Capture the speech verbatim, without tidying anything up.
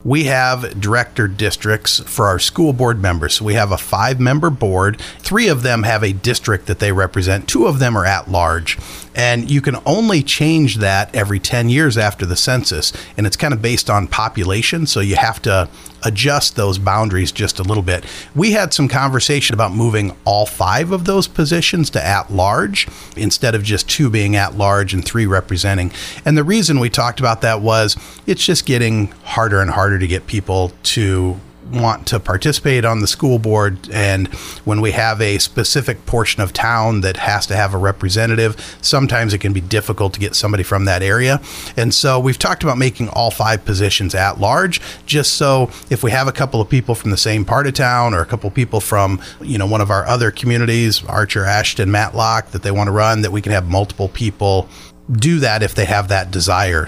we have director districts for our school board members. So we have a five-member board. Three of them have a district that they represent. Two of them are at large. And you can only change that every ten years after the census. And it's kind of based on population, so you have to adjust those boundaries just a little bit. We had some conversation about moving all five of those positions to at large instead of just two being at large and three representing. And the reason we talked about that was it's just getting harder and harder to get people to want to participate on the school board, and when we have a specific portion of town that has to have a representative, sometimes it can be difficult to get somebody from that area. And so we've talked about making all five positions at large, just so if we have a couple of people from the same part of town or a couple of people from, you know, one of our other communities, Archer, Ashton, Matlock, that they want to run, that we can have multiple people do that if they have that desire.